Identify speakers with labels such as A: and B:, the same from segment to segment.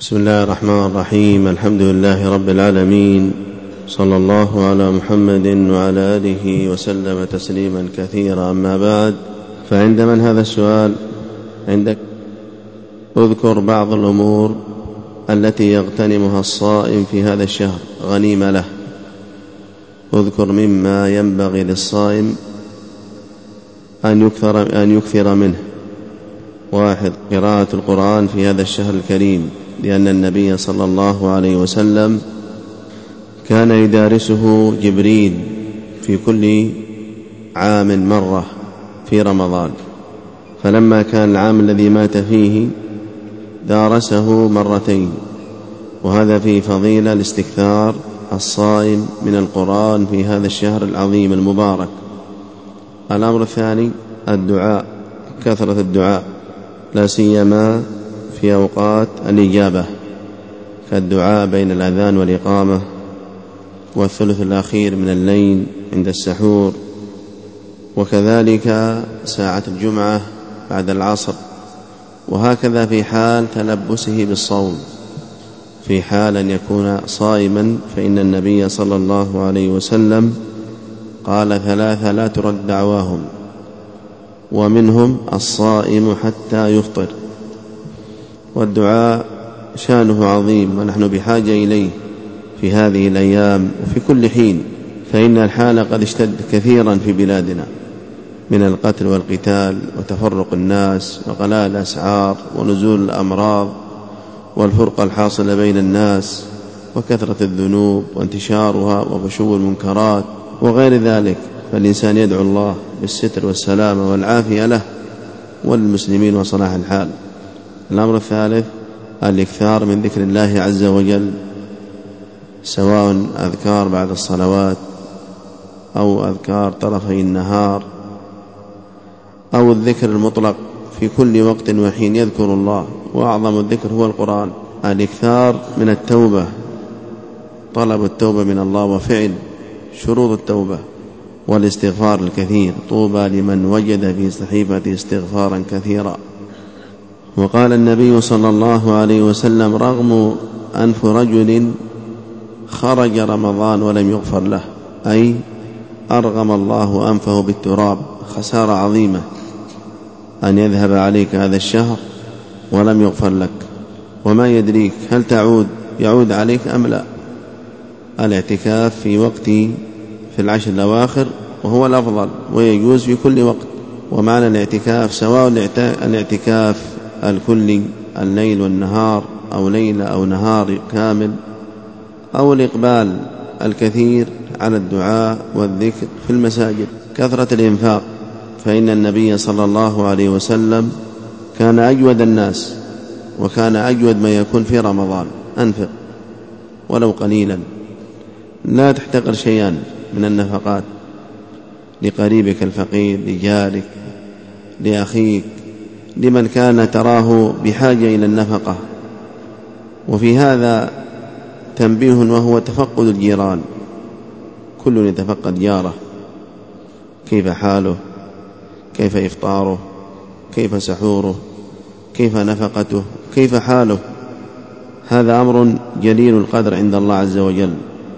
A: بسم الله الرحمن الرحيم. الحمد لله رب العالمين، صلى الله على محمد وعلى آله وسلم تسليما كثيرا. أما بعد، فعند من هذا السؤال؟ عندك. اذكر بعض الأمور التي يغتنمها الصائم في هذا الشهر غنيمة له. اذكر مما ينبغي للصائم أن يكثر منه. 1. قراءة القرآن في هذا الشهر الكريم، لأن النبي صلى الله عليه وسلم كان يدارسه جبريل في كل عام مرة في رمضان، فلما كان العام الذي مات فيه دارسه مرتين، وهذا فيه فضيلة الاستكثار الصائم من القرآن في هذا الشهر العظيم المبارك. الأمر الثاني الدعاء، كثرة الدعاء، لا سيما في أوقات الإجابة، كالدعاء بين الأذان والإقامة، والثلث الأخير من الليل عند السحور، وكذلك ساعة الجمعة بعد العصر، وهكذا في حال تلبسه بالصوم، في حال أن يكون صائما، فإن النبي صلى الله عليه وسلم قال 3 لا ترد دعواهم، ومنهم الصائم حتى يفطر. والدعاء شانه عظيم، ونحن بحاجة إليه في هذه الأيام وفي كل حين، فإن الحال قد اشتد كثيرا في بلادنا من القتل والقتال وتفرق الناس وغلاء الأسعار ونزول الأمراض والفرقة الحاصلة بين الناس وكثرة الذنوب وانتشارها وفشو المنكرات وغير ذلك، فالإنسان يدعو الله بالستر والسلامة والعافية له والمسلمين وصلاح الحال. الأمر الثالث الإكثار من ذكر الله عز وجل، سواء أذكار بعد الصلوات أو أذكار طرفي النهار أو الذكر المطلق في كل وقت وحين يذكر الله، وأعظم الذكر هو القرآن. الإكثار من التوبة، طلب التوبة من الله وفعل شروط التوبة، والاستغفار الكثير، طوبى لمن وجد في صحيفته استغفارا كثيرا. وقال النبي صلى الله عليه وسلم: رغم أنف رجل خرج رمضان ولم يغفر له، أي أرغم الله أنفه بالتراب. خسارة عظيمة أن يذهب عليك هذا الشهر ولم يغفر لك، وما يدريك هل يعود عليك أم لا. الاعتكاف في العشر الأواخر وهو الأفضل، ويجوز في كل وقت. ومعنى الاعتكاف سواء الاعتكاف الكلي الليل والنهار، أو ليلة أو نهار كامل، أو الإقبال الكثير على الدعاء والذكر في المساجد. كثرة الإنفاق، فإن النبي صلى الله عليه وسلم كان أجود الناس، وكان أجود ما يكون في رمضان. أنفق ولو قليلا، لا تحتقر شيئا من النفقات، لقريبك الفقير، لجارك، لأخيك، لمن كان تراه بحاجة إلى النفقة. وفي هذا تنبيه، وهو تفقد الجيران. كل يتفقد جاره، كيف حاله، كيف إفطاره، كيف سحوره، كيف نفقته، كيف حاله. هذا أمر جليل القدر عند الله عز وجل.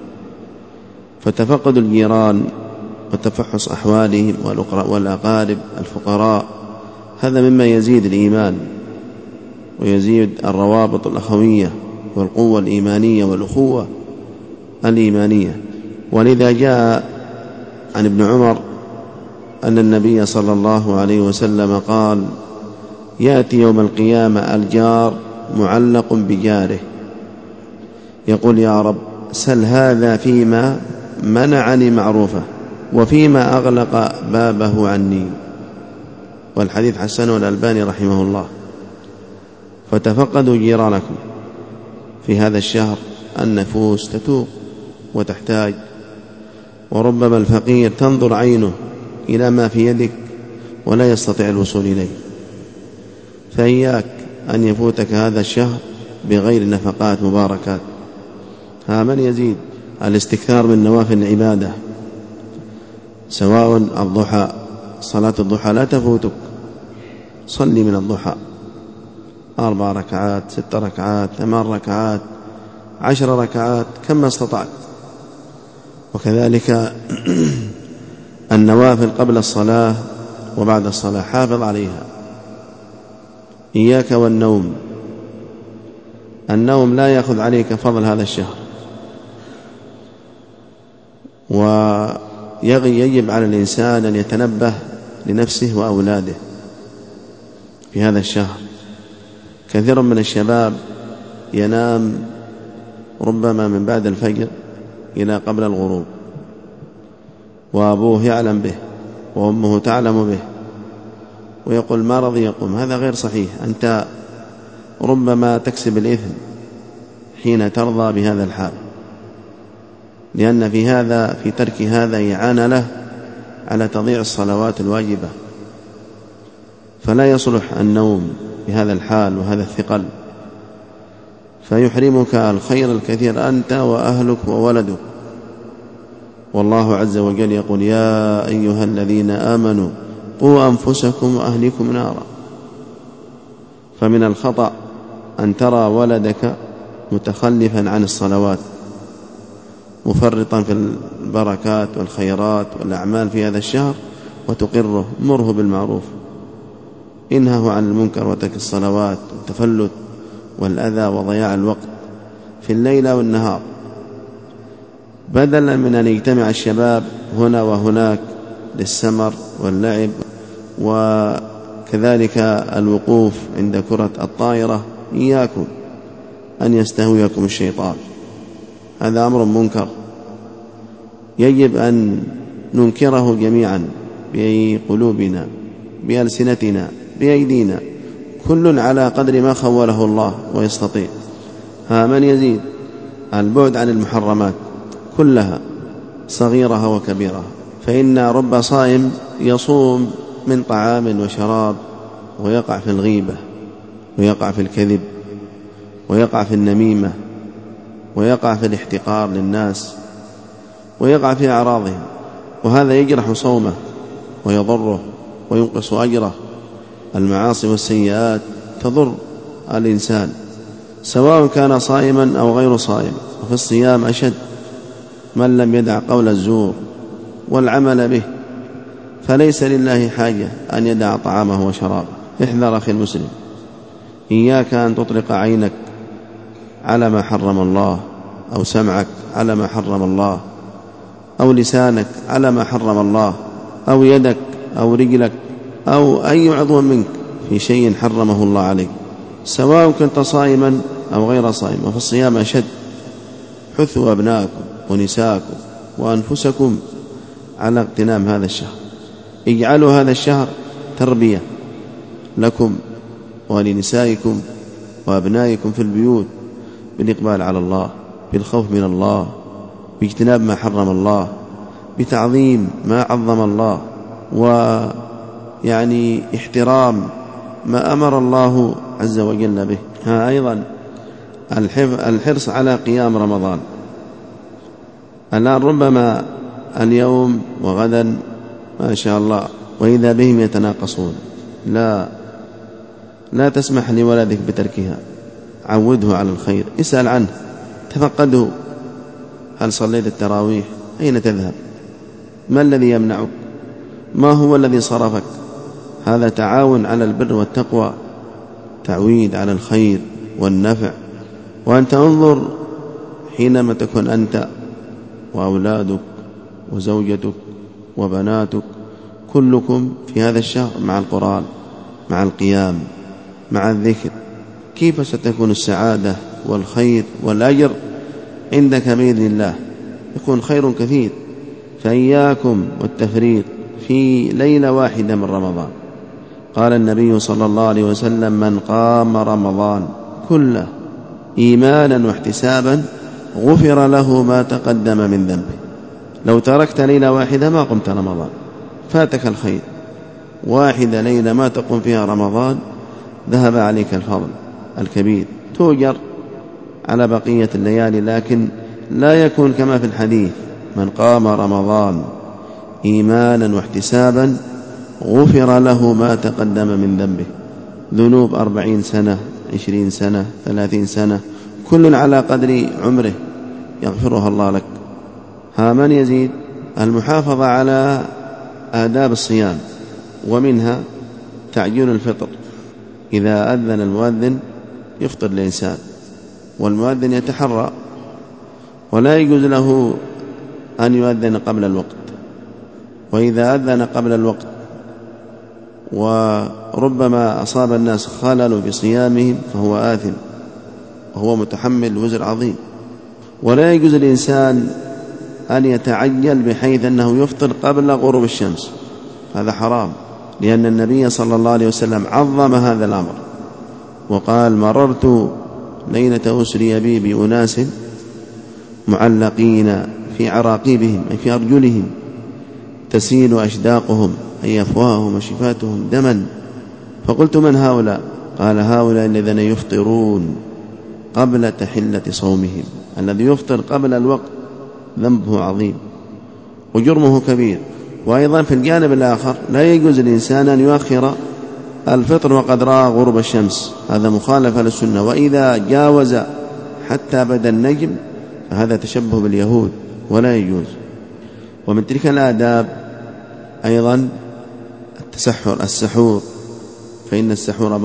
A: فتفقد الجيران وتفحص أحوالهم والأقارب الفقراء، هذا مما يزيد الإيمان ويزيد الروابط الأخوية والقوة الإيمانية والأخوة الإيمانية. ولذا جاء عن ابن عمر أن النبي صلى الله عليه وسلم قال: يأتي يوم القيامة الجار معلق بجاره، يقول: يا رب، سل هذا فيما منعني معروفه وفيما أغلق بابه عني. والحديث حسنه الألباني رحمه الله. فتفقدوا جيرانكم في هذا الشهر. النفوس تتوق وتحتاج، وربما الفقير تنظر عينه إلى ما في يدك ولا يستطيع الوصول إليه. فإياك أن يفوتك هذا الشهر بغير نفقات مباركات. من يزيد الاستكثار من نوافل العبادة، سواء الضحى، صلاة الضحى لا تفوتك، صلي من الضحى. 4 ركعات 6 ركعات 8 ركعات 10 ركعات كما استطعت. وكذلك النوافل قبل الصلاة وبعد الصلاة حافظ عليها. إياك والنوم، النوم لا يأخذ عليك فضل هذا الشهر، ويجب على الإنسان أن يتنبه لنفسه وأولاده في هذا الشهر. كثير من الشباب ينام ربما من بعد الفجر إلى قبل الغروب، وأبوه يعلم به وأمه تعلم به، ويقول ما رضي يقوم. هذا غير صحيح. أنت ربما تكسب الإثم حين ترضى بهذا الحال، لأن في ترك هذا إعانة له على تضييع الصلوات الواجبة. فلا يصلح النوم بهذا الحال وهذا الثقل، فيحرمك الخير الكثير أنت وأهلك وولدك. والله عز وجل يقول يا أيها الذين آمنوا قوا أنفسكم وأهلكم نارا. فمن الخطأ أن ترى ولدك متخلفا عن الصلوات، مفرطا في البركات والخيرات والأعمال في هذا الشهر، وتقره. مره بالمعروف، انهه عن المنكر وترك الصلوات والتفلت والأذى وضياع الوقت في الليل والنهار، بدلا من أن يجتمع الشباب هنا وهناك للسمر واللعب، وكذلك الوقوف عند كرة الطائرة. إياكم أن يستهويكم الشيطان، هذا أمر منكر يجب أن ننكره جميعا بقلوبنا بألسنتنا بأيدينا، كل على قدر ما خوله الله ويستطيع. من يزيد البعد عن المحرمات كلها صغيرها وكبيرها، فإن رب صائم يصوم من طعام وشراب ويقع في الغيبة ويقع في الكذب ويقع في النميمة ويقع في الاحتقار للناس ويقع في أعراضهم، وهذا يجرح صومه ويضره وينقص أجره. المعاصي والسيئات تضر الإنسان سواء كان صائما أو غير صائم، وفي الصيام أشد من لم يدع قول الزور والعمل به، فليس لله حاجة أن يدع طعامه وشرابه. احذر أخي المسلم، إياك أن تطلق عينك على ما حرم الله، أو سمعك على ما حرم الله، أو لسانك على ما حرم الله، أو يدك أو رجلك أو أي عضو منك في شيء حرمه الله عليك، سواء كنت صائما أو غير صائم. وفي الصيام أشد. حثوا أبناءكم ونساءكم وأنفسكم على اغتنام هذا الشهر، اجعلوا هذا الشهر تربية لكم ولنسائكم وأبنائكم في البيوت، بالإقبال على الله، بالخوف من الله، باجتناب ما حرم الله، بتعظيم ما عظم الله، ويعني احترام ما أمر الله عز وجل به. أيضا الحرص على قيام رمضان. الآن ربما اليوم وغدا ما شاء الله وإذا بهم يتناقصون. لا تسمح لولدك بتركها، عوده على الخير، اسأل عنه، تفقده. هل صليت التراويح؟ أين تذهب؟ ما الذي يمنعك؟ ما هو الذي صرفك؟ هذا تعاون على البر والتقوى، تعويد على الخير والنفع. وأنت انظر حينما تكون أنت وأولادك وزوجتك وبناتك كلكم في هذا الشهر مع القرآن، مع القيام، مع الذكر، كيف ستكون السعادة والخير والأجر عندك بإذن الله؟ يكون خير كثير. فإياكم والتفريط في ليلة واحدة من رمضان. قال النبي صلى الله عليه وسلم من قام رمضان كله إيمانا واحتسابا غفر له ما تقدم من ذنبه. لو تركت ليلة واحدة ما قمت رمضان، فاتك الخير. واحدة ليلة ما تقوم فيها رمضان ذهب عليك الفضل الكبير، توجر على بقية الليالي، لكن لا يكون كما في الحديث من قام رمضان إيمانا واحتسابا غفر له ما تقدم من ذنبه. ذنوب 40 سنة 20 سنة 30 سنة، كل على قدر عمره يغفرها الله لك. من يزيد؟ المحافظة على آداب الصيام، ومنها تعجيل الفطر. إذا أذن المؤذن يفطر الإنسان، والمؤذن يتحرى، ولا يجوز له أن يؤذن قبل الوقت. وإذا أذن قبل الوقت وربما أصاب الناس خلل بصيامهم فهو آثم، وهو متحمل وزر عظيم. ولا يجوز الإنسان أن يتعجل بحيث أنه يفطر قبل غروب الشمس، هذا حرام، لأن النبي صلى الله عليه وسلم عظم هذا الأمر وقال: مررت ليلة أسري بي بأناس معلقين في عراقيبهم أي في أرجلهم تسيل أشداقهم أي أفواههم وشفاتهم دما، فقلت: من هؤلاء؟ قال: هؤلاء الذين يفطرون قبل تحلة صومهم. الذي يفطر قبل الوقت ذنبه عظيم وجرمه كبير. وأيضا في الجانب الآخر لا يجوز الإنسان أن يؤخر الفطر وقد رأى غروب الشمس، هذا مخالفة للسنة. وإذا جاوز حتى بدا النجم فهذا تشبه باليهود ولا يجوز. ومن تلك الآداب أيضا السحور، فإن السحور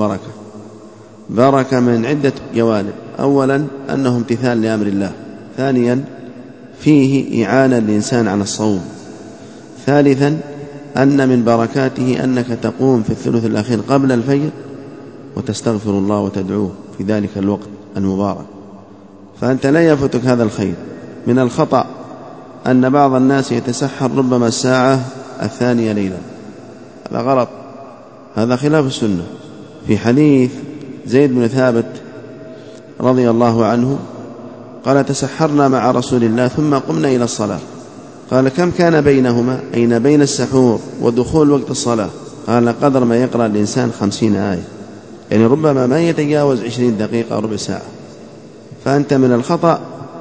A: بركة من عدة جوانب. أولا أنه امتثال لأمر الله، ثانيا فيه إعانة الإنسان على الصوم، ثالثا أن من بركاته أنك تقوم في الثلث الأخير قبل الفجر وتستغفر الله وتدعوه في ذلك الوقت المبارك، فأنت لا يفوتك هذا الخير. من الخطأ أن بعض الناس يتسحر ربما الساعة 2 ليلا، هذا غلط، هذا خلاف السنة. في حديث زيد بن ثابت رضي الله عنه قال: تسحرنا مع رسول الله ثم قمنا إلى الصلاة. قال: كم كان بينهما؟ أين بين السحور ودخول وقت الصلاة؟ قال: قدر ما يقرأ الإنسان 50 آية، يعني ربما ما يتجاوز 20 دقيقة ربع ساعة. فأنت من الخطأ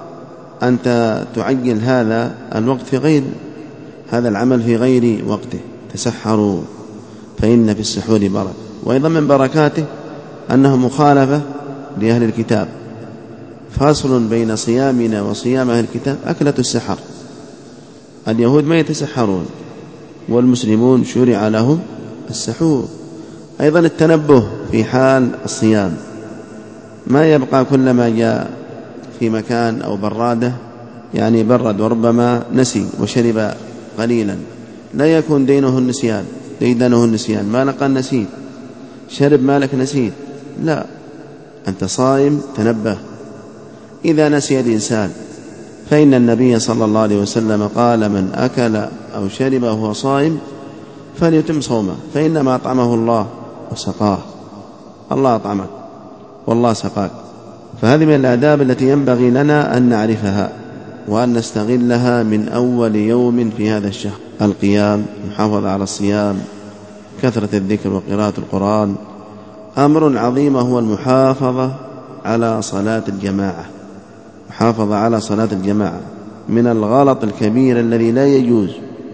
A: أنت تعجل هذا الوقت في غير هذا العمل في غير وقته. تسحروا فإن في السحور بركة. وأيضا من بركاته أنه مخالفة لأهل الكتاب، فاصل بين صيامنا وصيام أهل الكتاب أكلة السحر. اليهود ما يتسحرون، والمسلمون شرع لهم السحور. أيضا التنبه في حال الصيام، ما يبقى كلما جاء في مكان أو برادة يعني برد وربما نسي وشرب قليلا، لا يكون ديدنه النسيان، ما لقى النسيت، شرب مالك نسيت، لا، أنت صائم تنبه. إذا نسي الإنسان فإن النبي صلى الله عليه وسلم قال: من أكل أو شرب وهو صائم فليتم صومه، فإنما أطعمه الله وسقاه. الله أطعمك والله سقاك. فهذه من الآداب التي ينبغي لنا أن نعرفها وأن نستغلها من أول يوم في هذا الشهر: القيام، المحافظة على الصيام، كثرة الذكر وقراءة القرآن. أمر عظيم هو المحافظة على صلاة الجماعة. محافظة على صلاة الجماعة من الغلط الكبير الذي لا يجوز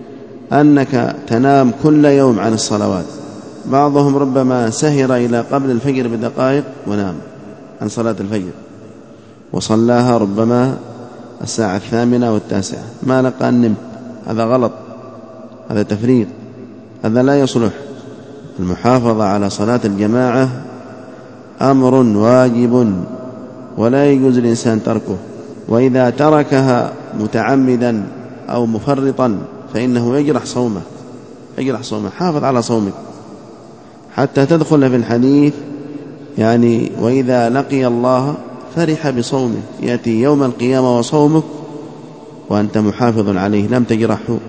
A: أنك تنام كل يوم عن الصلوات. بعضهم ربما سهر إلى قبل الفجر بدقائق ونام عن صلاة الفجر، وصلاها ربما الساعة 8 والتاسعة، ما لقى أن نمت. هذا غلط، هذا تفريط، هذا لا يصلح. المحافظة على صلاة الجماعة أمر واجب ولا يجوز الإنسان تركه، وإذا تركها متعمدا أو مفرطا فإنه يجرح صومه. حافظ على صومك حتى تدخل في الحديث يعني: وإذا لقي الله فرح بصومه، يأتي يوم القيامة وصومك وأنت محافظ عليه لم تجرحه.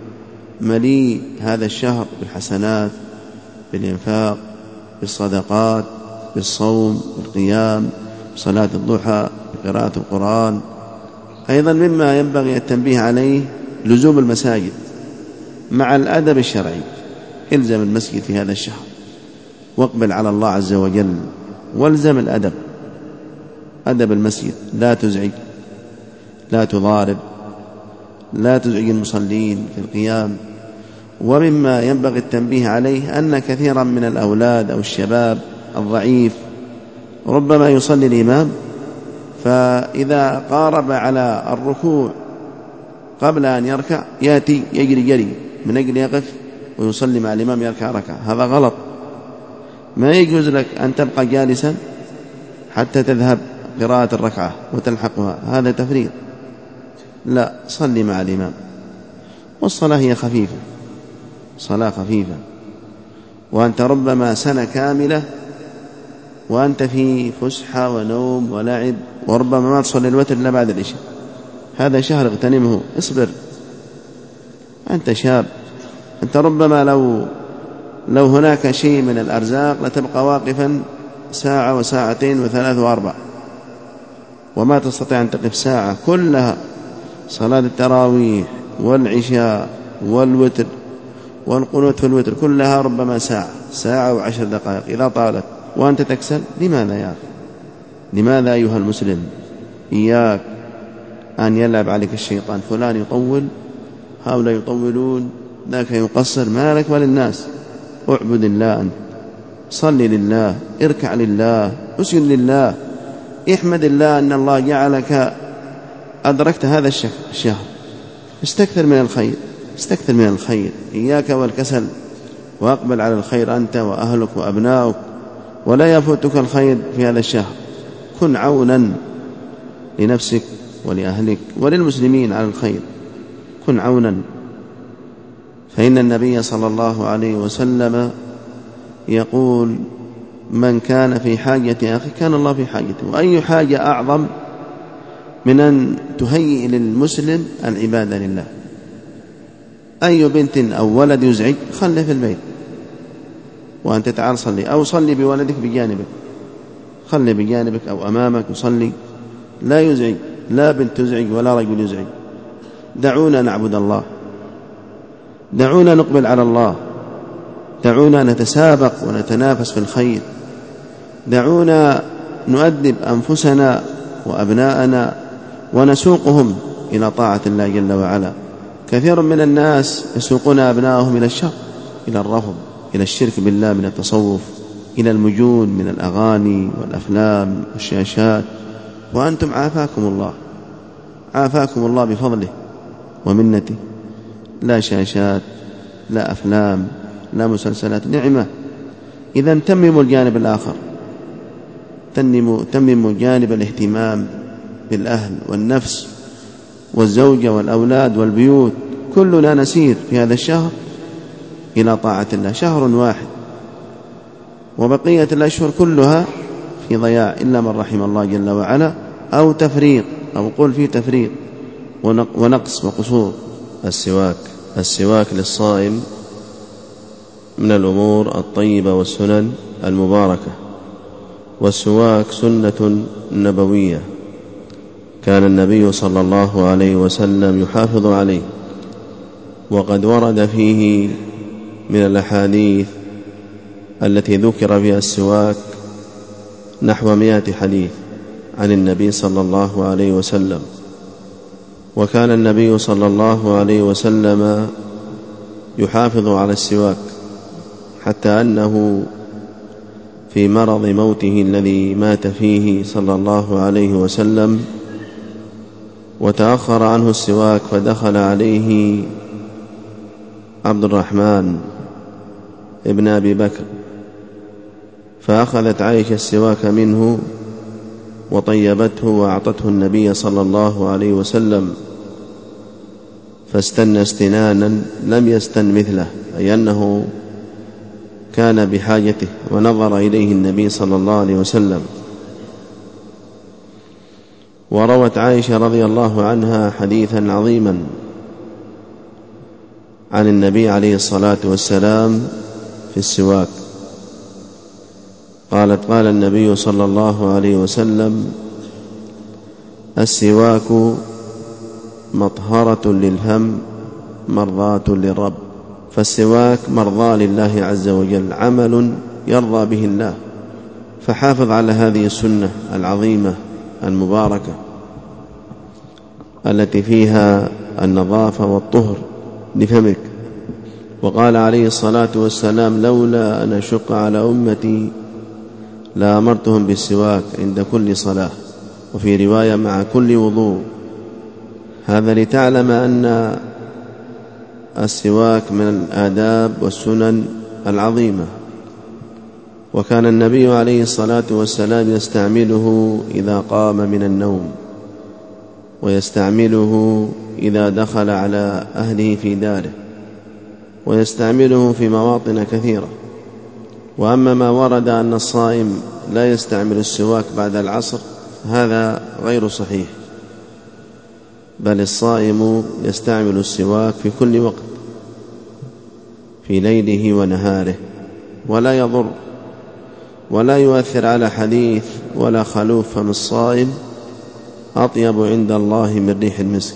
A: مليء هذا الشهر بالحسنات، بالإنفاق، بالصدقات، بالصوم، بالقيام، بصلاة الضحى، بقراءة القرآن. أيضا مما ينبغي التنبيه عليه لزوم المساجد مع الأدب الشرعي. الزم المسجد في هذا الشهر واقبل على الله عز وجل، والزم الأدب، أدب المسجد، لا تزعج، لا تضارب، لا تزعج المصلين في القيام. ومما ينبغي التنبيه عليه أن كثيرا من الأولاد أو الشباب الضعيف ربما يصلي الإمام فإذا قارب على الركوع قبل أن يركع يأتي يجري جري من أجل يقف ويصلي مع الإمام يركع ركعة، هذا غلط. ما يجوز لك أن تبقى جالسا حتى تذهب قراءة الركعة وتلحقها، هذا تفريط. لا، صلي مع الإمام. والصلاة هي خفيفة، صلاة خفيفة، وأنت ربما سنة كاملة وأنت في فسحة ونوم ولعب، وربما ما تصلي الوتر إلا بعد العشاء. هذا شهر اغتنمه، اصبر، أنت شاب. أنت ربما لو هناك شيء من الأرزاق لتبقى واقفا ساعة وساعتين وثلاث وأربع، وما تستطيع أن تقف ساعة كلها. صلاة التراويح والعشاء والوتر والقنوت في الوتر كلها ربما ساعة وعشر دقائق إذا طالت، وأنت تكسل. لماذا يا أخي؟ لماذا أيها المسلم؟ إياك أن يلعب عليك الشيطان، فلان يطول، هؤلاء يطولون، ذاك يقصر، ما لك وللناس. اعبد الله أنت، صل لله، اركع لله، اسجد لله، احمد الله أن الله جعلك أدركت هذا الشهر. استكثر من الخير، استكثر من الخير، إياك والكسل، وأقبل على الخير أنت وأهلك وأبناؤك، ولا يفوتك الخير في هذا الشهر. كن عونا لنفسك ولأهلك وللمسلمين على الخير، كن عونا. فإن النبي صلى الله عليه وسلم يقول: من كان في حاجة أخي كان الله في حاجته. وأي حاجة أعظم من أن تهيئ للمسلم العبادة لله؟ أي بنت أو ولد يزعج خله في البيت وأنت تعال صلي، أو صلي بولدك بجانبك، خلي بجانبك أو أمامك وصلي، لا يزعج، لا بنت تزعج ولا رجل يزعج. دعونا نعبد الله، دعونا نقبل على الله، دعونا نتسابق ونتنافس في الخير، دعونا نؤدب أنفسنا وأبناءنا ونسوقهم إلى طاعة الله جل وعلا. كثير من الناس يسوقون أبنائهم إلى الشر، إلى الرفض، إلى الشرك بالله من التصوف، إلى المجون من الأغاني والأفلام والشاشات، وأنتم عافاكم الله، عافاكم الله بفضله ومنته. لا شاشات، لا أفلام، لا مسلسلات، نعمة. إذن تمموا الجانب الآخر، تمموا جانب الاهتمام بالأهل والنفس والزوجة والأولاد والبيوت. كلنا نسير في هذا الشهر إلى طاعة الله، شهر واحد، وبقية الأشهر كلها في ضياع إلا من رحم الله جل وعلا، أو تفريط، أو قل في تفريط ونقص وقصور. السواك للصائم من الأمور الطيبة والسنن المباركة، والسواك سنة نبوية كان النبي صلى الله عليه وسلم يحافظ عليه، وقد ورد فيه من الأحاديث التي ذكر فيها السواك نحو 100 حديث عن النبي صلى الله عليه وسلم. وكان النبي صلى الله عليه وسلم يحافظ على السواك، حتى أنه في مرض موته الذي مات فيه صلى الله عليه وسلم وتأخر عنه السواك، فدخل عليه عبد الرحمن ابن أبي بكر، فأخذت عائشة السواك منه وطيبته وأعطته النبي صلى الله عليه وسلم، فاستنى استنانا لم يستن مثله، أي أنه كان بحاجته، ونظر إليه النبي صلى الله عليه وسلم. وروت عائشة رضي الله عنها حديثا عظيما عن النبي عليه الصلاة والسلام في السواك، قالت: قال النبي صلى الله عليه وسلم: السواك مطهرة للفم مرضاة للرب. فالسواك مرضى لله عز وجل، عمل يرضى به الله. فحافظ على هذه السنة العظيمة المباركة التي فيها النظافة والطهر لفمك. وقال عليه الصلاة والسلام: لولا أن أشق على أمتي لأمرتهم بالسواك عند كل صلاة، وفي رواية مع كل وضوء. هذا لتعلم أن السواك من الآداب والسنن العظيمة. وكان النبي عليه الصلاة والسلام يستعمله إذا قام من النوم، ويستعمله إذا دخل على أهله في داره، ويستعمله في مواطن كثيرة. وأما ما ورد أن الصائم لا يستعمل السواك بعد العصر هذا غير صحيح، بل الصائم يستعمل السواك في كل وقت في ليله ونهاره، ولا يضر ولا يؤثر على حديث ولا خلوف فم الصائم أطيب عند الله من ريح المسك.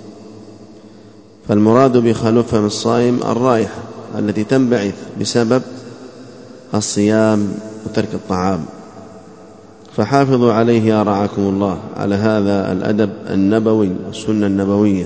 A: فالمراد بخلوف فم الصائم الرائحة التي تنبعث بسبب الصيام وترك الطعام. فحافظوا عليه يا رعاكم الله على هذا الأدب النبوي والسنة النبوية.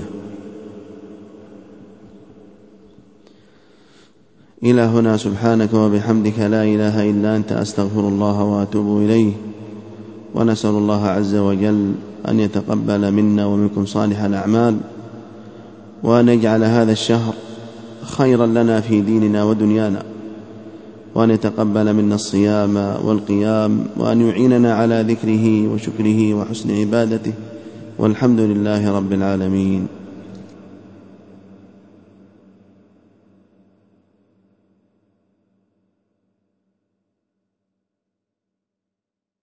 A: إلى هنا سبحانك وبحمدك لا إله إلا أنت أستغفر الله وأتوب إليه. ونسأل الله عز وجل أن يتقبل منا ومنكم صالح الأعمال، وأن يجعل هذا الشهر خيرا لنا في ديننا ودنيانا، وأن يتقبل منا الصيام والقيام، وأن يعيننا على ذكره وشكره وحسن عبادته، والحمد لله رب العالمين.